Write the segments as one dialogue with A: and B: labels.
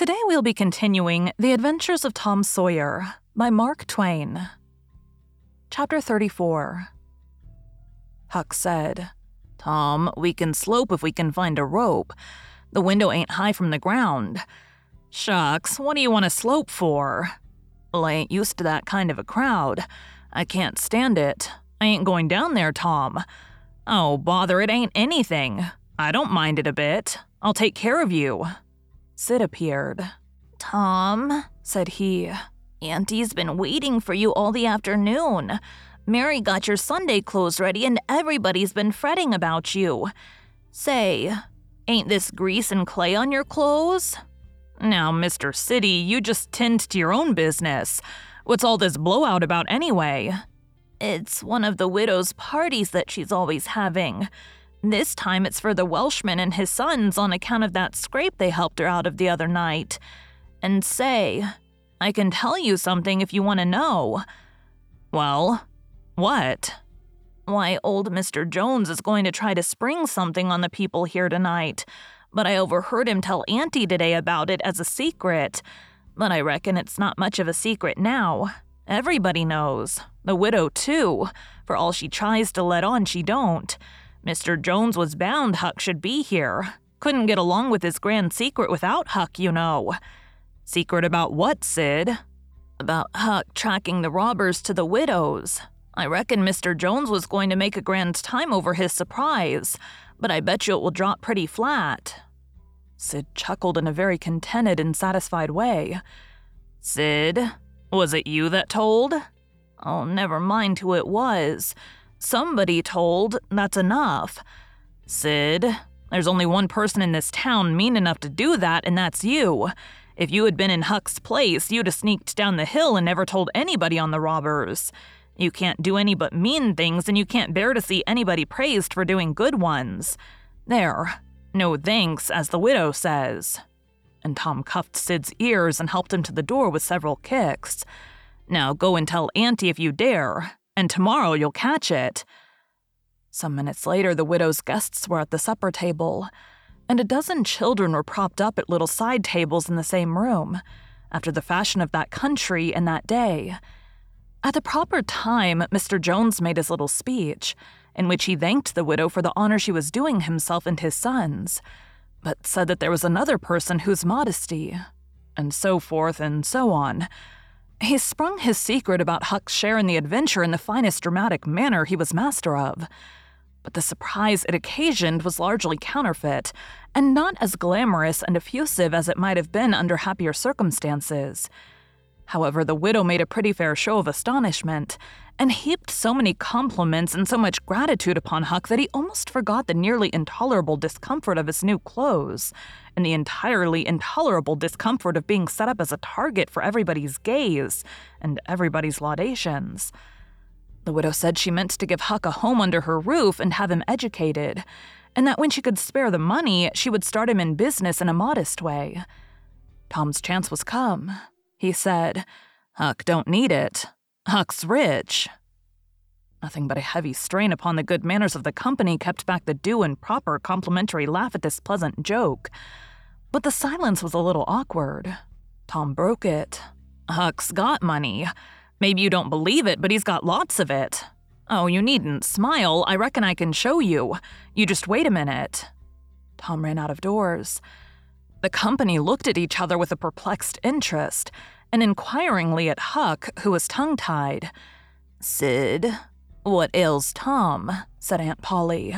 A: Today we'll be continuing The Adventures of Tom Sawyer by Mark Twain. Chapter 34. Huck said, "Tom, we can slope if we can find a rope. The window ain't high from the ground." "Shucks, what do you want to slope for?" "Well, I ain't used to that kind of a crowd. I can't stand it. I ain't going down there, Tom." "Oh, bother, it ain't anything. I don't mind it a bit. I'll take care of you." Sid appeared. "Tom," said he, "Auntie's been waiting for you all the afternoon. Mary got your Sunday clothes ready and everybody's been fretting about you. Say, ain't this grease and clay on your clothes?" "Now, Mr. City, you just tend to your own business. What's all this blowout about anyway?" "It's one of the widow's parties that she's always having. This time it's for the Welshman and his sons on account of that scrape they helped her out of the other night. And say, I can tell you something if you want to know." "Well, what?" "Why, old Mr. Jones is going to try to spring something on the people here tonight, but I overheard him tell Auntie today about it as a secret. But I reckon it's not much of a secret now. Everybody knows. The widow, too. For all she tries to let on, she don't. Mr. Jones was bound Huck should be here. Couldn't get along with his grand secret without Huck, you know." "Secret about what, Sid?" "About Huck tracking the robbers to the widow's. I reckon Mr. Jones was going to make a grand time over his surprise, but I bet you it will drop pretty flat." Sid chuckled in a very contented and satisfied way. "Sid, was it you that told?" "Oh, never mind who it was. Somebody told, that's enough." "Sid, there's only one person in this town mean enough to do that, and that's you. If you had been in Huck's place, you'd have sneaked down the hill and never told anybody on the robbers. You can't do any but mean things, and you can't bear to see anybody praised for doing good ones. There, no thanks, as the widow says." And Tom cuffed Sid's ears and helped him to the door with several kicks. "Now go and tell Auntie if you dare, and tomorrow you'll catch it." Some minutes later, the widow's guests were at the supper table, and a dozen children were propped up at little side tables in the same room, after the fashion of that country and that day. At the proper time, Mr. Jones made his little speech, in which he thanked the widow for the honor she was doing himself and his sons, but said that there was another person whose modesty, and so forth and so on. He sprung his secret about Huck's share in the adventure in the finest dramatic manner he was master of. But the surprise it occasioned was largely counterfeit, and not as glamorous and effusive as it might have been under happier circumstances. However, the widow made a pretty fair show of astonishment, and heaped so many compliments and so much gratitude upon Huck that he almost forgot the nearly intolerable discomfort of his new clothes, and the entirely intolerable discomfort of being set up as a target for everybody's gaze and everybody's laudations. The widow said she meant to give Huck a home under her roof and have him educated, and that when she could spare the money, she would start him in business in a modest way. Tom's chance was come. He said, "Huck don't need it. Huck's rich." Nothing but a heavy strain upon the good manners of the company kept back the due and proper complimentary laugh at this pleasant joke. But the silence was a little awkward. Tom broke it. "Huck's got money. Maybe you don't believe it, but he's got lots of it. Oh, you needn't smile. I reckon I can show you. You just wait a minute." Tom ran out of doors. The company looked at each other with a perplexed interest, and inquiringly at Huck, who was tongue-tied. "Sid, what ails Tom?" said Aunt Polly.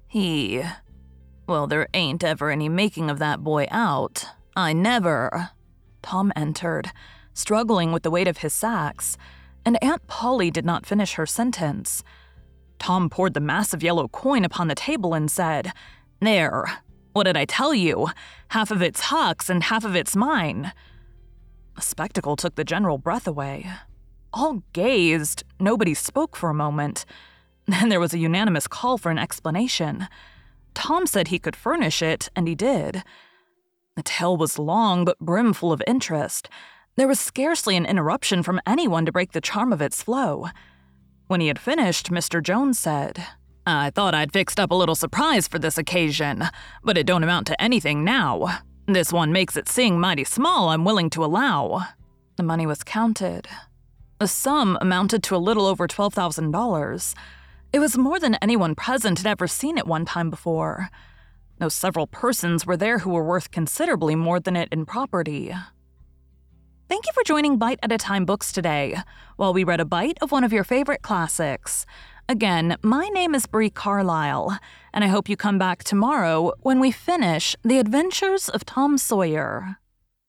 A: Well, there ain't ever any making of that boy out. I never." Tom entered, struggling with the weight of his sacks, and Aunt Polly did not finish her sentence. Tom poured the massive yellow coin upon the table and said, "There. What did I tell you? Half of it's Huck's and half of it's mine." The spectacle took the general breath away. All gazed, nobody spoke for a moment. Then there was a unanimous call for an explanation. Tom said he could furnish it, and he did. The tale was long but brimful of interest. There was scarcely an interruption from anyone to break the charm of its flow. When he had finished, Mr. Jones said, "I thought I'd fixed up a little surprise for this occasion, but it don't amount to anything now. This one makes it seem mighty small, I'm willing to allow." The money was counted. The sum amounted to a little over $12,000. It was more than anyone present had ever seen at one time before, though several persons were there who were worth considerably more than it in property. Thank you for joining Bite at a Time Books today, while we read a bite of one of your favorite classics. Again, my name is Brie Carlisle, and I hope you come back tomorrow when we finish The Adventures of Tom Sawyer.